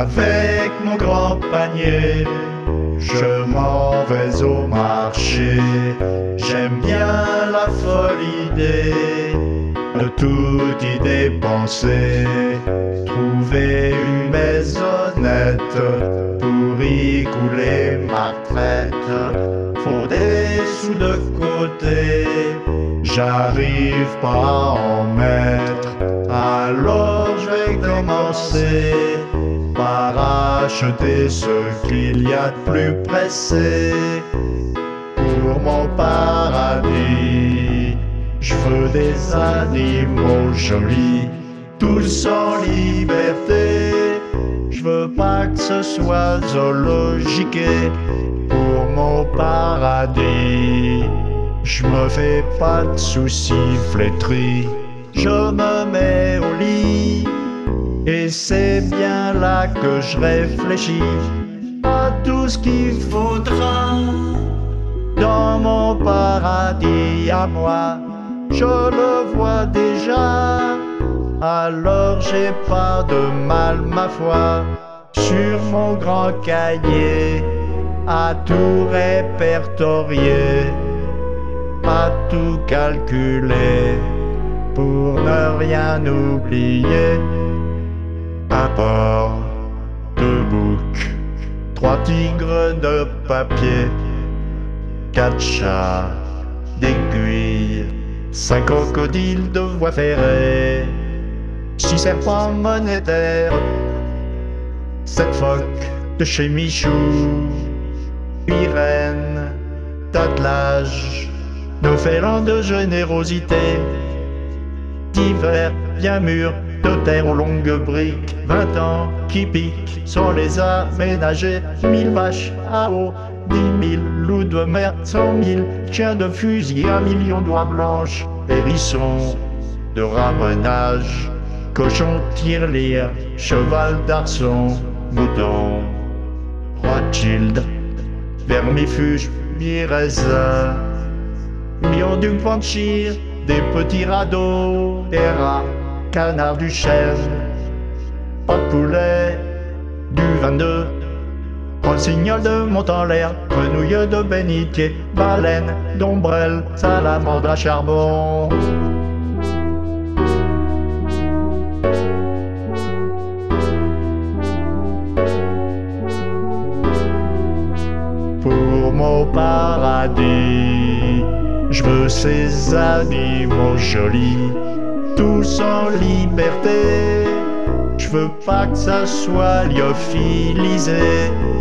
Avec mon grand panier, je m'en vais au marché. J'aime bien la folle idée de tout y dépenser. Trouver une maisonnette pour y couler ma retraite. Faut des sous de côté, j'arrive pas à en mettre. Alors je vais commencer par acheter ce qu'il y a de plus pressé. Pour mon paradis, je veux des animaux jolis, tous en liberté. Je veux pas que ce soit zoologique. Pour mon paradis, je me fais pas de soucis flétris. Je me mets au lit et c'est bien là que je réfléchis à tout ce qu'il faudra dans mon paradis à moi. Je le vois déjà, alors j'ai pas de mal, ma foi, sur mon grand cahier à tout répertorier, à tout calculer pour ne rien oublier. Un port, 2 boucs, 3 tigres de papier, 4 chats d'aiguilles, 5 crocodiles de voie ferrée, 6 serpents monétaires, 7 phoques de chez Michou, 8 rennes d'attelage, 9 élans de générosité, 10 vers bien mûrs de terre aux longues briques, 20 ans qui piquent sans les aménager, 1000 vaches à eau, 10 000 loups de mer, 100 000 chiens de fusil, 1 million d'oies blanches, hérissons de ramenage, cochons tirelire, cheval d'arçon, mouton, Rothschild, vermifuge, mi-raisin, millions du panchir, des petits radeaux, des rats, canards du chêne, pas de poulet, du 22, rossignol de Montanlaire, grenouille de bénitier, baleine, d'ombrelle, salamandre à charbon. Pour mon paradis, je veux ces animaux jolis, tous en liberté. Je veux pas que ça soit lyophilisé.